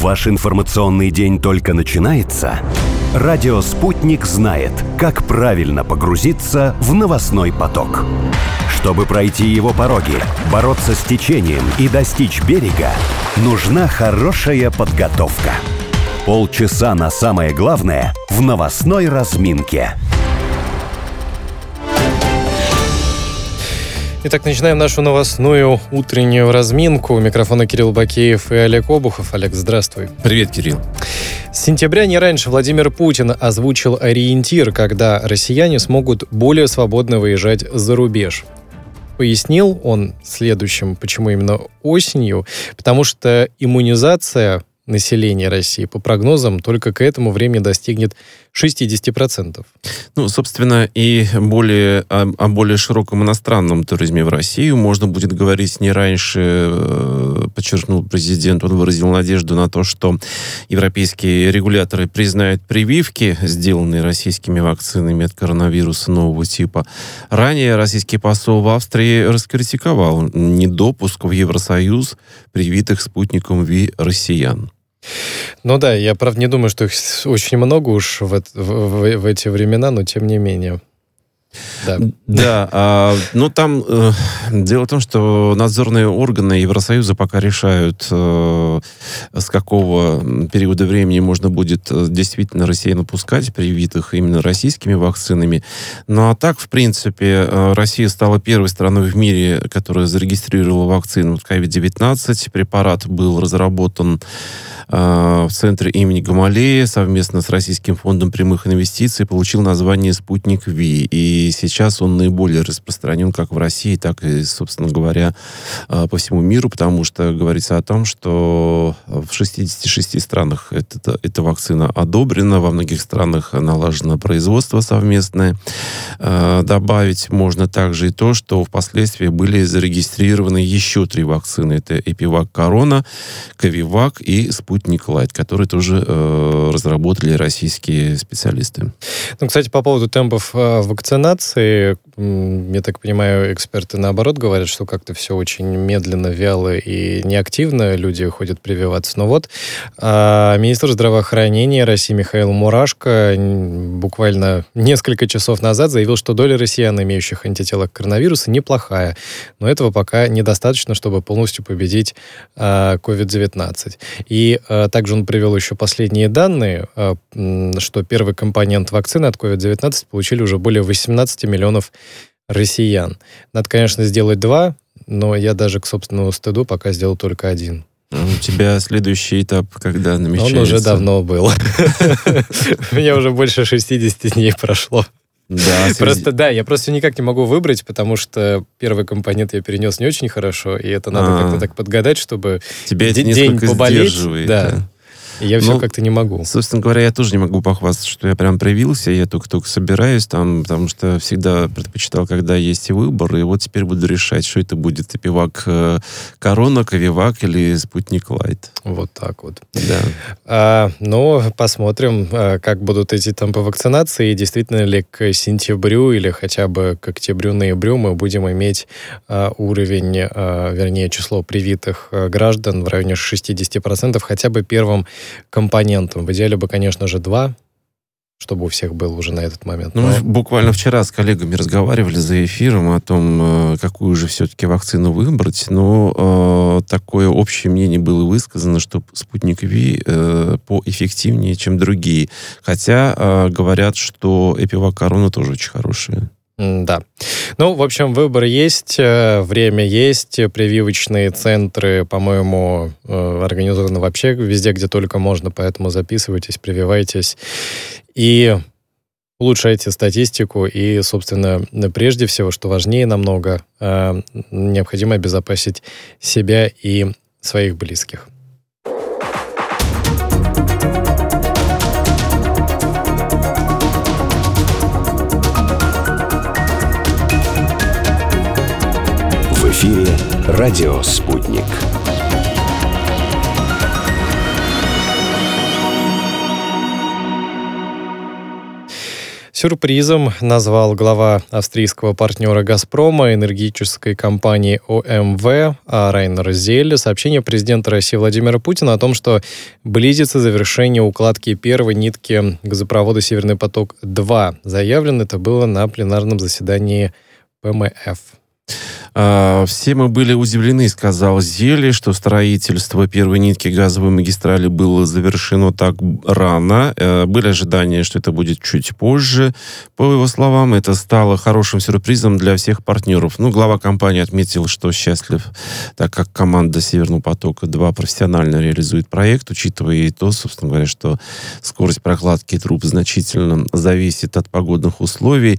Ваш информационный день только начинается? Радио «Спутник» знает, как правильно погрузиться в новостной поток. Чтобы пройти его пороги, бороться с течением и достичь берега, нужна хорошая подготовка. Полчаса на самое главное в новостной разминке. Итак, начинаем нашу новостную утреннюю разминку. У микрофона Кирилл Бакеев и Олег Обухов. Олег, здравствуй. Привет, Кирилл. С сентября не раньше Владимир Путин озвучил ориентир, когда россияне смогут более свободно выезжать за рубеж. Пояснил он следующим, почему именно осенью, потому что иммунизация населения России, по прогнозам, только к этому времени достигнет 60%. Ну, собственно, и о более широком иностранном туризме в Россию можно будет говорить не раньше, подчеркнул президент. Он выразил надежду на то, что европейские регуляторы признают прививки, сделанные российскими вакцинами от коронавируса нового типа. Ранее российский посол в Австрии раскритиковал недопуск в Евросоюз привитых спутником ВИ россиян. Ну да, я, правда, не думаю, что их очень много уж в эти времена, но тем не менее. Да, но там дело в том, что надзорные органы Евросоюза пока решают, с какого периода времени можно будет действительно россиян пускать, привитых именно российскими вакцинами. Ну а так, в принципе, Россия стала первой страной в мире, которая зарегистрировала вакцину от COVID-19. Препарат был разработан в центре имени Гамалея совместно с Российским фондом прямых инвестиций, получил название «Спутник Ви». И сейчас он наиболее распространен как в России, так и, собственно говоря, по всему миру, потому что говорится о том, что в 66 странах эта вакцина одобрена, во многих странах налажено производство совместное. Добавить можно также и то, что впоследствии были зарегистрированы еще 3 вакцины. Это Эпивак Корона, Ковивак и Спутник Лайт, которые тоже разработали российские специалисты. Ну, кстати, по поводу темпов вакцинации, я так понимаю, эксперты наоборот говорят, что как-то все очень медленно, вяло и неактивно люди ходят прививаться. Но вот министр здравоохранения России Михаил Мурашко буквально несколько часов назад заявил, что доля россиян, имеющих антитела к коронавирусу, неплохая. Но этого пока недостаточно, чтобы полностью победить COVID-19. И также он привел еще последние данные, что первый компонент вакцины от COVID-19 получили уже более 18 миллионов россиян. Надо, конечно, сделать 2, но я даже к собственному стыду пока сделал только 1. У тебя следующий этап когда намечается? Он уже давно был. У меня уже больше 60 дней прошло. Да, я просто никак не могу выбрать, потому что первый компонент я перенес не очень хорошо, и это надо как-то так подгадать, чтобы день поболеть. Да. И я все как-то не могу. Собственно говоря, я тоже не могу похвастаться, что я прям привился, я только собираюсь там, потому что всегда предпочитал, когда есть выбор, и вот теперь буду решать, что это будет, Эпивак Корона, Ковивак или Спутник Лайт. Вот так вот. Да. Посмотрим, как будут эти темпы вакцинации, и действительно ли к сентябрю или хотя бы к октябрю-ноябрю мы будем иметь уровень, вернее, число привитых граждан в районе 60%, хотя бы первым компонентом. В идеале бы, конечно же, 2, чтобы у всех был уже на этот момент. Мы буквально вчера с коллегами разговаривали за эфиром о том, какую же все-таки вакцину выбрать, но такое общее мнение было высказано, что Спутник Ви поэффективнее, чем другие. Хотя говорят, что Эпивак Корона тоже очень хорошая. Да. В общем, выбор есть, время есть, прививочные центры, по-моему, организованы вообще везде, где только можно, поэтому записывайтесь, прививайтесь и улучшайте статистику и, собственно, прежде всего, что важнее намного, необходимо обезопасить себя и своих близких. В эфире радио «Спутник». сюрпризом назвал глава австрийского партнера «Газпрома» энергетической компании ОМВ Райнер Зель сообщение президента России Владимира Путина о том, что близится завершение укладки первой нитки газопровода «Северный поток-2». Заявлено это было на пленарном заседании ПМФ. Все мы были удивлены, сказал Зели, что строительство первой нитки газовой магистрали было завершено так рано. Были ожидания, что это будет чуть позже. По его словам, это стало хорошим сюрпризом для всех партнеров. Глава компании отметил, что счастлив, так как команда «Северного потока-2» профессионально реализует проект, учитывая и то, собственно говоря, что скорость прокладки труб значительно зависит от погодных условий.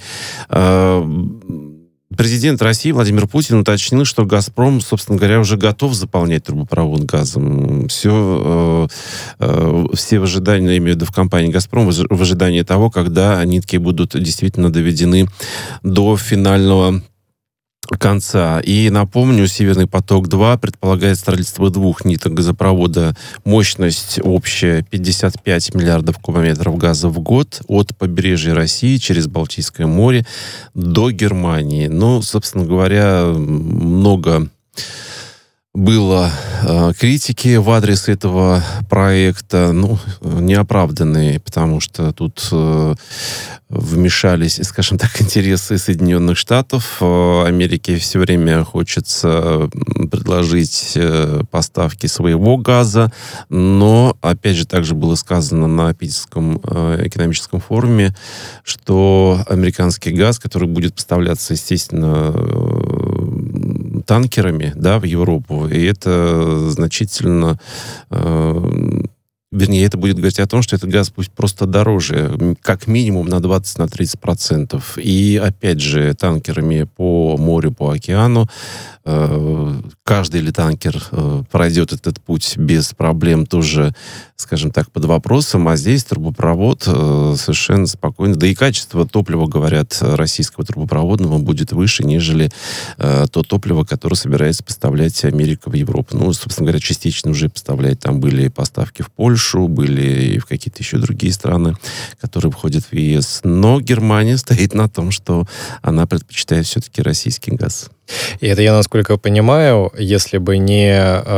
Президент России Владимир Путин уточнил, что «Газпром», собственно говоря, уже готов заполнять трубопровод газом. Все в ожидании, я имею в виду в компании «Газпром», в ожидании того, когда нитки будут действительно доведены до финального конца. И напомню, «Северный поток-2» предполагает строительство 2 ниток газопровода. Мощность общая 55 миллиардов кубометров газа в год от побережья России через Балтийское море до Германии. Собственно говоря, много было критики в адрес этого проекта, неоправданные, потому что тут вмешались, скажем так, интересы Соединенных Штатов. Америке все время хочется предложить поставки своего газа, но, опять же, также было сказано на Питерском экономическом форуме, что американский газ, который будет поставляться, естественно, танкерами, в Европу, и это значительно... Вернее, это будет говорить о том, что этот газ пусть просто дороже, как минимум на 20-30%. И, опять же, танкерами по морю, по океану. Каждый ли танкер пройдет этот путь без проблем, тоже, скажем так, под вопросом. А здесь трубопровод совершенно спокойно. Да и качество топлива, говорят, российского трубопроводного будет выше, нежели то топливо, которое собирается поставлять Америка в Европу. Собственно говоря, частично уже поставляет. Там были поставки в Польшу, были и в какие-то еще другие страны, которые входят в ЕС. Но Германия стоит на том, что она предпочитает все-таки российский газ. И это, я насколько понимаю, если бы не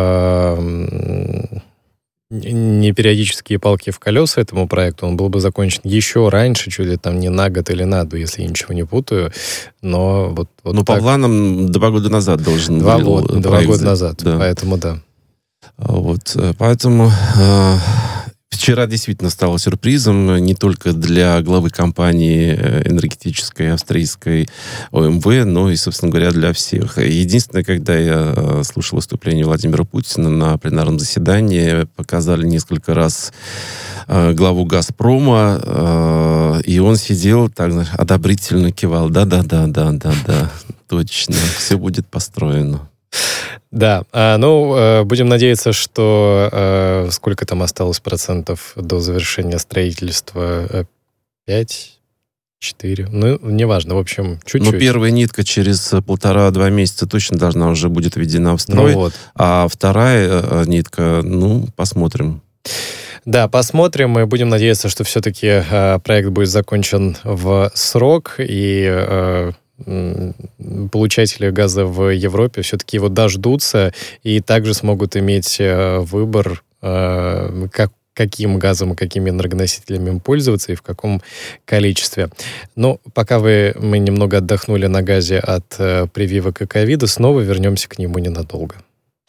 периодические палки в колеса этому проекту, он был бы закончен еще раньше, чуть ли там не на год или на 2, если я ничего не путаю. Но по планам 2 года назад должен был 2 года назад, да. Поэтому да. Поэтому... Вчера действительно стало сюрпризом не только для главы компании энергетической австрийской ОМВ, но и, собственно говоря, для всех. Единственное, когда я слушал выступление Владимира Путина на пленарном заседании, показали несколько раз главу «Газпрома», и он сидел так одобрительно кивал. Да, точно, все будет построено. Да, будем надеяться, что сколько там осталось процентов до завершения строительства? 5? 4? Неважно, в общем, чуть-чуть. Но первая нитка через 1,5-2 месяца точно должна уже будет введена в строй, а вторая нитка, посмотрим. Да, посмотрим, и будем надеяться, что все-таки проект будет закончен в срок, и... получатели газа в Европе все-таки его дождутся и также смогут иметь выбор, каким газом и какими энергоносителями им пользоваться и в каком количестве. Пока мы немного отдохнули на газе от прививок и ковида, снова вернемся к нему ненадолго.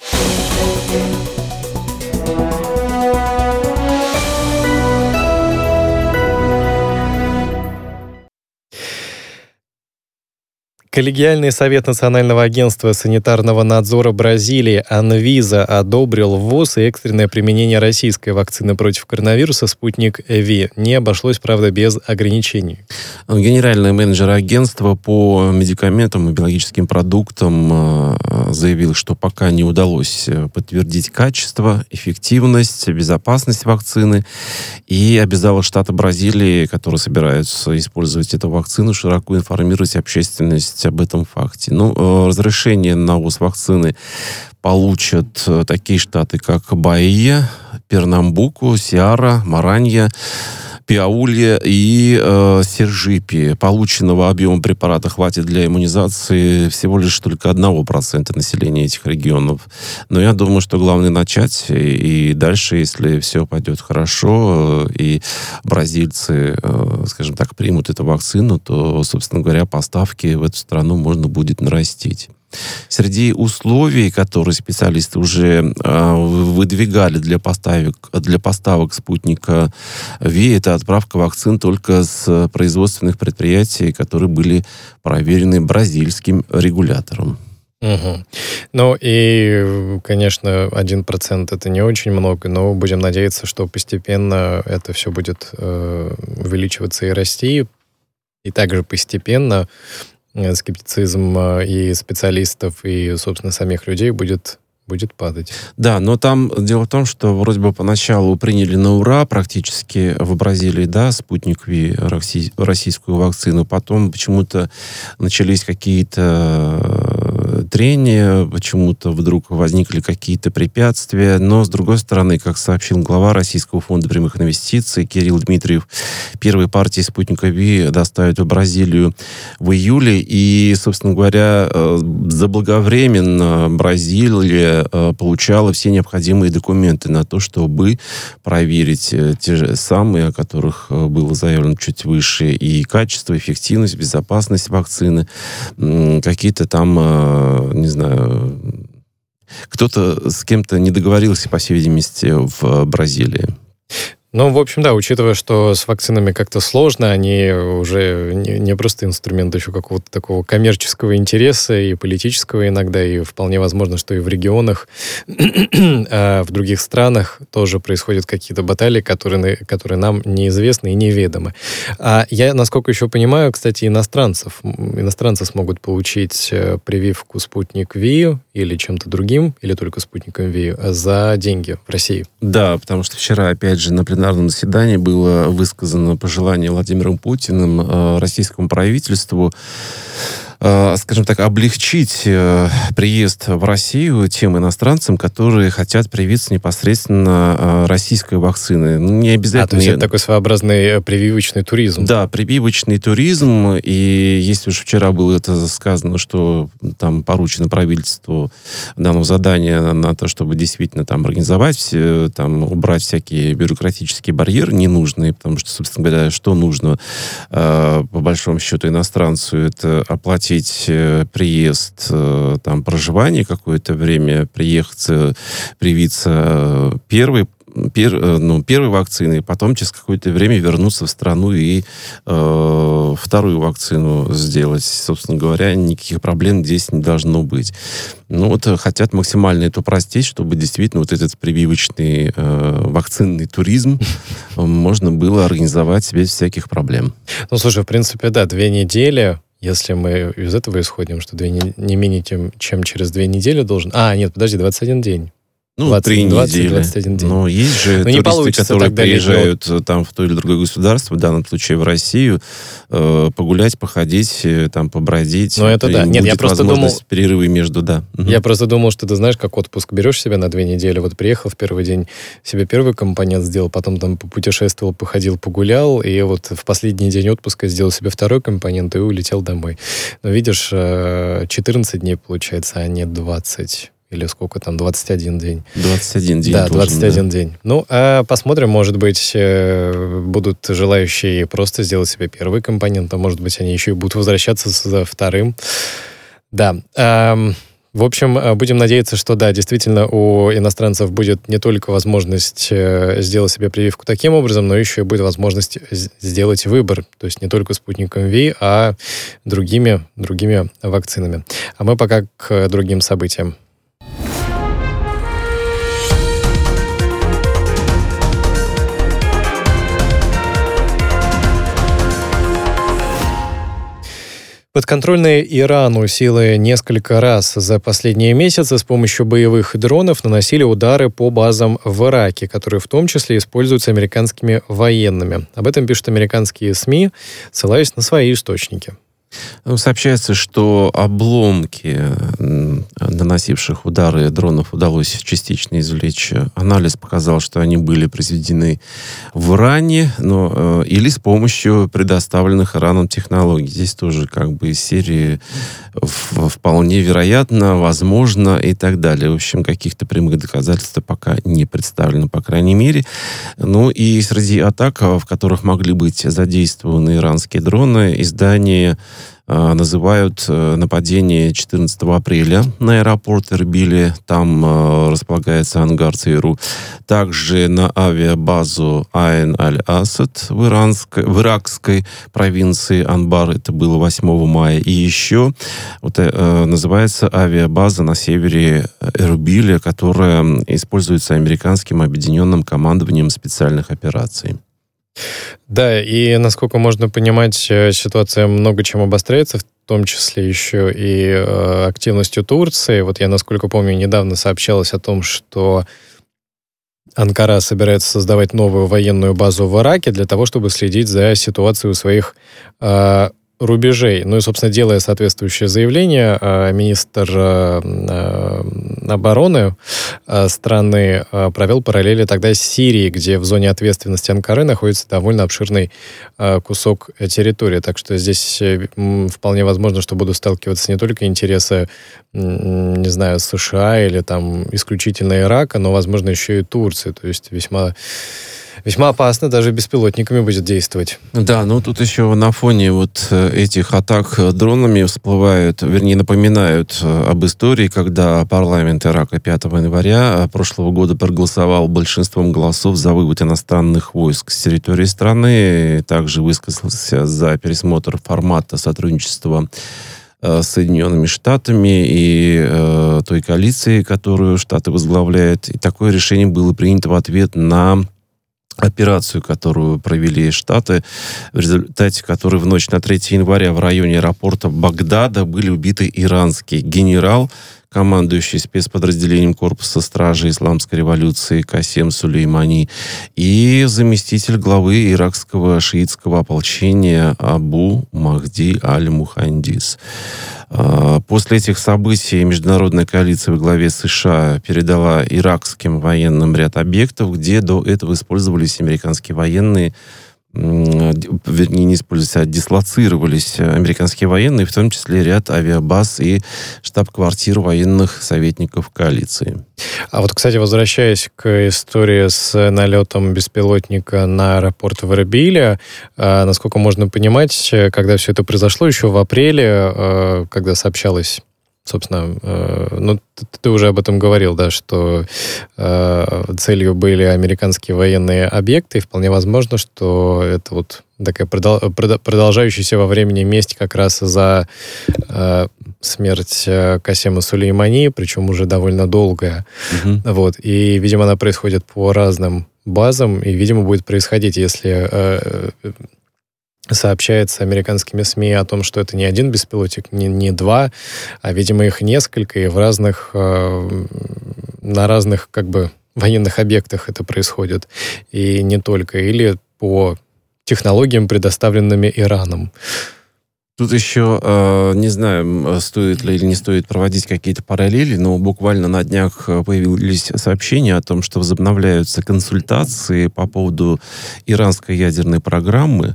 Коллегиальный совет Национального агентства санитарного надзора Бразилии Анвиза одобрил ввоз и экстренное применение российской вакцины против коронавируса «Спутник Ви». Не обошлось, правда, без ограничений. Генеральный менеджер агентства по медикаментам и биологическим продуктам заявил, что пока не удалось подтвердить качество, эффективность, безопасность вакцины, и обязал штаты Бразилии, которые собираются использовать эту вакцину, широко информировать общественность об этом факте. Разрешение на ввоз вакцины получат такие штаты, как Баия, Пернамбуку, Сеара, Маранья, Пиауле и Сержипе. Полученного объема препарата хватит для иммунизации всего лишь только 1% населения этих регионов. Но я думаю, что главное начать, и дальше, если все пойдет хорошо, и бразильцы, скажем так, примут эту вакцину, то, собственно говоря, поставки в эту страну можно будет нарастить. Среди условий, которые специалисты уже выдвигали для поставок спутника Ви, это отправка вакцин только с производственных предприятий, которые были проверены бразильским регулятором. Угу. Ну и, конечно, 1% это не очень много, но будем надеяться, что постепенно это все будет увеличиваться и расти, и также постепенно скептицизм и специалистов, и, собственно, самих людей будет падать. Да, но там дело в том, что вроде бы поначалу приняли на ура практически в Бразилии, да, спутник Ви, российскую вакцину, потом почему-то начались какие-то трения, почему-то вдруг возникли какие-то препятствия, но, с другой стороны, как сообщил глава Российского фонда прямых инвестиций Кирилл Дмитриев, первые партии спутника Ви доставят в Бразилию в июле, и, собственно говоря, заблаговременно Бразилия получала все необходимые документы на то, чтобы проверить те же самые, о которых было заявлено чуть выше, и качество, эффективность, безопасность вакцины, какие-то там, не знаю, кто-то с кем-то не договорился, по всей видимости, в Бразилии. Ну, в общем, да, учитывая, что с вакцинами как-то сложно, они уже не просто инструмент еще какого-то такого коммерческого интереса и политического иногда, и вполне возможно, что и в регионах, в других странах тоже происходят какие-то баталии, которые нам неизвестны и неведомы. А я, насколько еще понимаю, кстати, иностранцы смогут получить прививку «Спутник Ви» или чем-то другим, или только «Спутником Ви» за деньги в России. Да, потому что вчера, опять же, на пленарном заседании было высказано пожелание Владимиром Путиным российскому правительству, скажем так, облегчить приезд в Россию тем иностранцам, которые хотят привиться непосредственно российской вакциной. Не обязательно... то есть это такой своеобразный прививочный туризм. Да, прививочный туризм. И если уж вчера было это сказано, что там поручено правительству дано задание на то, чтобы действительно там организовать, там убрать всякие бюрократические барьеры ненужные, потому что, собственно говоря, что нужно по большому счету иностранцу, это оплатить приезд, там, проживание какое-то время, приехать, привиться первой вакциной, потом через какое-то время вернуться в страну и вторую вакцину сделать. Собственно говоря, никаких проблем здесь не должно быть. Ну, вот хотят максимально это упростить, чтобы действительно вот этот прививочный вакцинный туризм можно было организовать без всяких проблем. Ну, слушай, в принципе, да, 2 недели. Если мы из этого исходим, что не менее чем через 2 недели должен... нет, подожди, 21 день. Ну, 3 недели. 21 день. Но есть же туристы, которые приезжают там в то или другое государство, в данном случае в Россию, погулять, походить, там, побродить. Ну, это да. Нет, я просто думал... перерывы между, да. Я просто думал, что ты знаешь, как отпуск берешь себе на 2 недели, вот приехал в первый день, себе первый компонент сделал, потом там попутешествовал, походил, погулял, и вот в последний день отпуска сделал себе второй компонент и улетел домой. Но видишь, 14 дней получается, а не 20... Или сколько там, 21 день. 21 день. Да, 21 день. Ну, посмотрим, может быть, будут желающие просто сделать себе первый компонент, а может быть, они еще и будут возвращаться за вторым. Да. В общем, будем надеяться, что да, действительно у иностранцев будет не только возможность сделать себе прививку таким образом, но еще и будет возможность сделать выбор. То есть не только спутником Ви, а другими вакцинами. А мы пока к другим событиям. Подконтрольные Ирану силы несколько раз за последние месяцы с помощью боевых дронов наносили удары по базам в Ираке, которые в том числе используются американскими военными. Об этом пишут американские СМИ, ссылаясь на свои источники. Сообщается, что обломки наносивших удары дронов удалось частично извлечь. Анализ показал, что они были произведены в Иране, или с помощью предоставленных Ираном технологий. Здесь тоже как бы из серии вполне вероятно, возможно и так далее. В общем, каких-то прямых доказательств пока не представлено, по крайней мере. И среди атак, в которых могли быть задействованы иранские дроны, издание называют нападение 14 апреля на аэропорт Эрбиля. Там располагается ангар ЦРУ. Также на авиабазу Айн-Аль-Асад в иракской провинции Анбар. Это было 8 мая. И еще называется авиабаза на севере Эрбиля, которая используется американским объединенным командованием специальных операций. Да, и, насколько можно понимать, ситуация много чем обостряется, в том числе еще и активностью Турции. Вот я, насколько помню, недавно сообщалось о том, что Анкара собирается создавать новую военную базу в Ираке для того, чтобы следить за ситуацией у своих рубежей. И, собственно, делая соответствующее заявление, министр обороны страны провел параллели тогда с Сирией, где в зоне ответственности Анкары находится довольно обширный кусок территории. Так что здесь вполне возможно, что будут сталкиваться не только интересы, не знаю, США или там исключительно Ирака, но, возможно, еще и Турции. То есть весьма опасно, даже беспилотниками будет действовать. Да, тут еще на фоне этих атак дронами напоминают об истории, когда парламент Ирака 5 января прошлого года проголосовал большинством голосов за вывод иностранных войск с территории страны, также высказался за пересмотр формата сотрудничества с Соединенными Штатами и той коалиции, которую Штаты возглавляют. И такое решение было принято в ответ на операцию, которую провели Штаты, в результате которой в ночь на 3 января в районе аэропорта Багдада были убиты иранский генерал, командующий спецподразделением корпуса стражи исламской революции Касем Сулеймани, и заместитель главы иракского шиитского ополчения Абу Махди Аль-Мухандис. После этих событий международная коалиция во главе США передала иракским военным ряд объектов, где до этого использовались американские военные, вернее, не использовались, а дислоцировались американские военные, в том числе ряд авиабаз и штаб-квартир военных советников коалиции. А кстати, возвращаясь к истории с налетом беспилотника на аэропорт в Эрбиле, насколько можно понимать, когда все это произошло, еще в апреле, когда сообщалось, собственно, ты уже об этом говорил, да, что целью были американские военные объекты, и вполне возможно, что это такая продолжающаяся во времени месть как раз за смерть Касема Сулеймани, причем уже довольно долгая. Угу. И, видимо, она происходит по разным базам, и, видимо, будет происходить, если сообщается американскими СМИ о том, что это не один беспилотник, не два, а, видимо, их несколько, и на разных военных объектах это происходит. И не только. Или по технологиям, предоставленными Ираном. Тут еще, не знаю, стоит ли или не стоит проводить какие-то параллели, но буквально на днях появились сообщения о том, что возобновляются консультации по поводу иранской ядерной программы.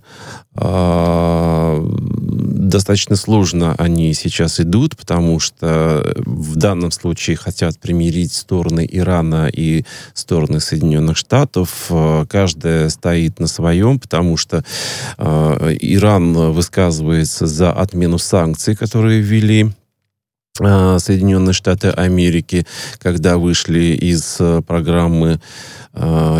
Достаточно сложно они сейчас идут, потому что в данном случае хотят примирить стороны Ирана и стороны Соединенных Штатов. Каждая стоит на своем, потому что Иран высказывается за отмену санкций, которые ввели Соединенные Штаты Америки, когда вышли из программы по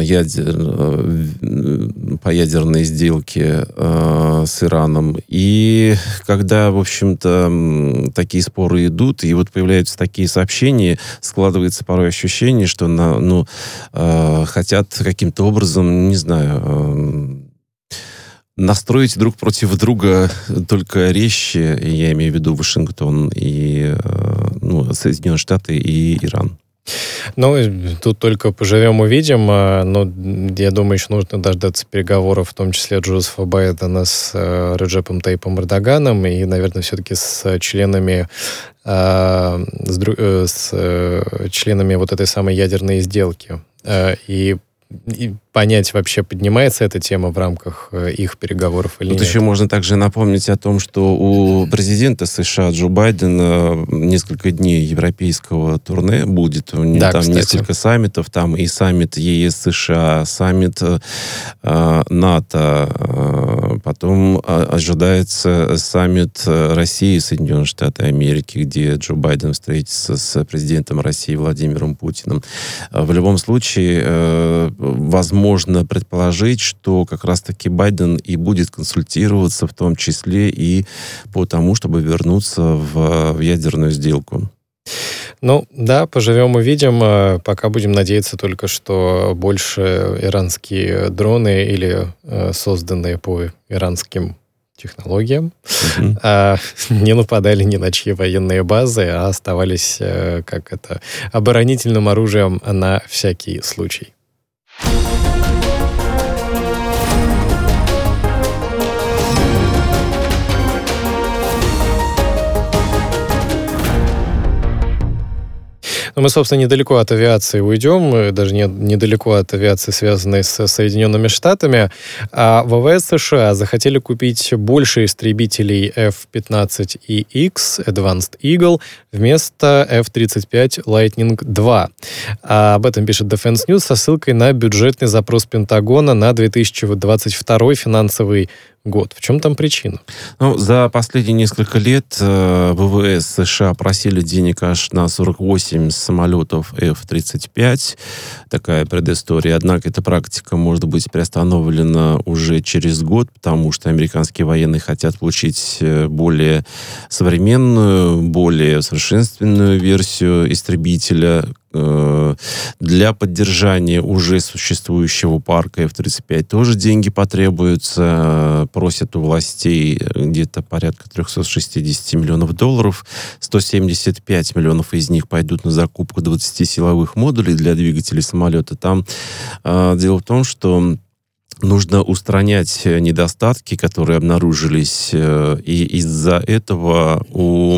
ядерной сделке с Ираном. И когда, в общем-то, такие споры идут, и появляются такие сообщения, складывается порой ощущение, что хотят каким-то образом, не знаю, настроить друг против друга только резче, я имею в виду Вашингтон и Соединенные Штаты и Иран. Ну, тут только поживем, увидим. Но я думаю, еще нужно дождаться переговоров, в том числе Джозефа Байдена с Реджепом Тайипом Эрдоганом и, наверное, все-таки с членами членами вот этой самой ядерной сделки. И понять, вообще поднимается эта тема в рамках их переговоров или нет. Тут еще можно также напомнить о том, что у президента США Джо Байдена несколько дней европейского турне будет. У него там кстати. Несколько саммитов. Там и саммит ЕС-США, саммит НАТО. Потом ожидается саммит России и Соединенных Штатов Америки, где Джо Байден встретится с президентом России Владимиром Путиным. В любом случае, возможно предположить, что как раз-таки Байден и будет консультироваться, в том числе и по тому, чтобы вернуться в ядерную сделку. Ну, да, поживем, увидим. Пока будем надеяться только, что больше иранские дроны или созданные по иранским технологиям не нападали ни на чьи военные базы, а оставались оборонительным оружием на всякий случай. Но мы, собственно, недалеко от авиации уйдем, даже недалеко от авиации, связанной с Соединенными Штатами. А ВВС США захотели купить больше истребителей F-15EX Advanced Eagle вместо F-35 Lightning II. Об этом пишет Defense News со ссылкой на бюджетный запрос Пентагона на 2022 финансовый год. В чем там причина? Ну, за последние несколько лет ВВС США просили денег аж на 48 самолетов F-35. Такая предыстория. Однако эта практика может быть приостановлена уже через год, потому что американские военные хотят получить более современную, более усовершенствованную версию истребителя. Для поддержания уже существующего парка F-35 тоже деньги потребуются. Просят у властей где-то порядка $360 миллионов. 175 миллионов из них пойдут на закупку 20 силовых модулей для двигателей самолета. Там дело в том, что нужно устранять недостатки, которые обнаружились, и из-за этого у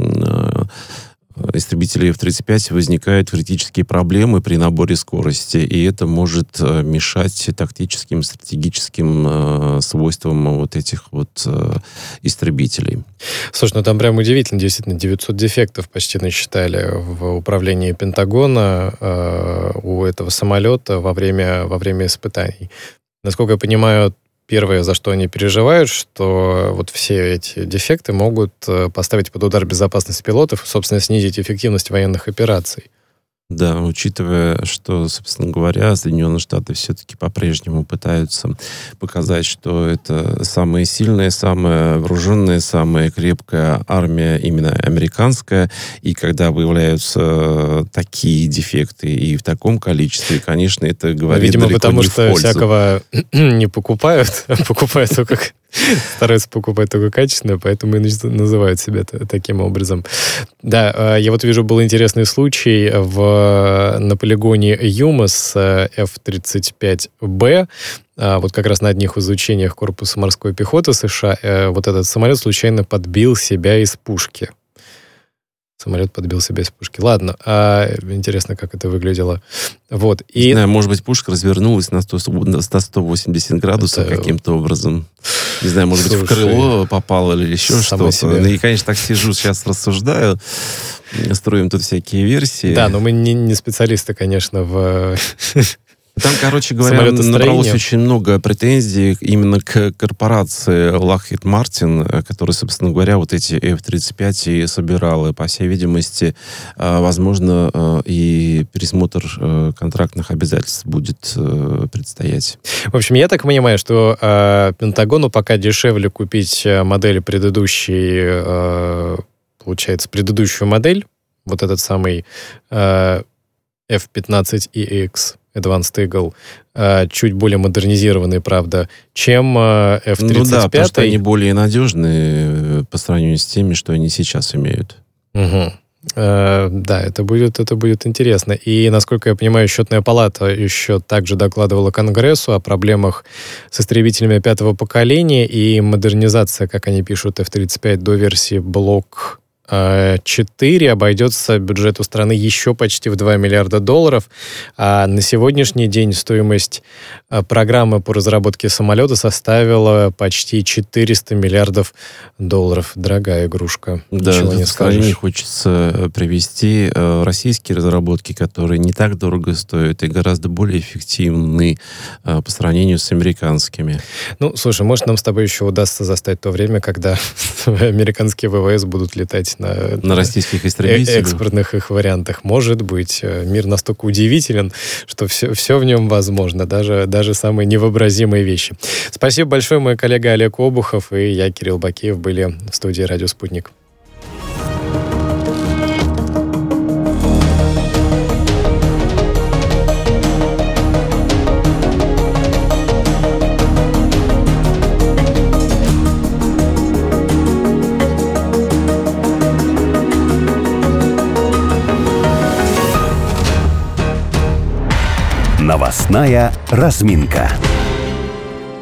истребителей F-35 возникают критические проблемы при наборе скорости, и это может мешать тактическим, стратегическим свойствам вот этих вот истребителей. Слушай, ну там прям удивительно, действительно, 900 дефектов почти насчитали в управлении Пентагона у этого самолета во время испытаний. Насколько я понимаю, первое, за что они переживают, что вот все эти дефекты могут поставить под удар безопасность пилотов и, собственно, снизить эффективность военных операций. Да, учитывая, что, собственно говоря, Соединенные Штаты все-таки по-прежнему пытаются показать, что это самая сильная, самая вооруженная, самая крепкая армия именно американская. И когда выявляются такие дефекты и в таком количестве, конечно, это говорит видимо, далеко потому не в пользу. Что всякого не покупают, покупают только... Стараются покупать только качественное, поэтому и называют себя таким образом. Да, я вот вижу, был интересный случай на полигоне Юма с F-35B. Вот как раз на одних изучениях корпуса морской пехоты США вот этот самолет случайно подбил себя из пушки. Самолет подбил себя из пушки. Ладно, интересно, как это выглядело. Вот. Не знаю, может быть, пушка развернулась на 180 градусов каким-то образом. Не знаю, может быть, в крыло попало или еще что-то. Ну, и, конечно, так сижу, сейчас рассуждаю. Строим тут всякие версии. Да, но мы не специалисты, конечно, в... Там, короче говоря, набралось очень много претензий именно к корпорации Lockheed Martin, которая, собственно говоря, вот эти F-35 и собирала. По всей видимости, возможно, и пересмотр контрактных обязательств будет предстоять. В общем, я так понимаю, что Пентагону пока дешевле купить модели получается, предыдущую модель, вот этот самый F-15EX Advanced Eagle, чуть более модернизированные, правда, чем F-35. Ну да, потому что они более надежные по сравнению с теми, что они сейчас имеют. Угу. Да, это будет интересно. И, насколько я понимаю, Счетная палата еще также докладывала Конгрессу о проблемах с истребителями 5-го поколения и модернизация, как они пишут, F-35 до версии Block 4 обойдется бюджету страны еще почти в $2 миллиарда. А на сегодняшний день стоимость программы по разработке самолета составила почти $400 миллиардов. Дорогая игрушка. Да, ничего не скажешь. Мне хочется привести российские разработки, которые не так дорого стоят и гораздо более эффективны по сравнению с американскими. Ну, слушай, может, нам с тобой еще удастся застать то время, когда американские ВВС будут летать на российских истребителях. Экспортных их вариантах. Может быть. Мир настолько удивителен, что все в нем возможно. Даже самые невообразимые вещи. Спасибо большое. Мой коллега Олег Обухов и я, Кирилл Бакеев, были в студии «Радио Спутник». Новостная разминка.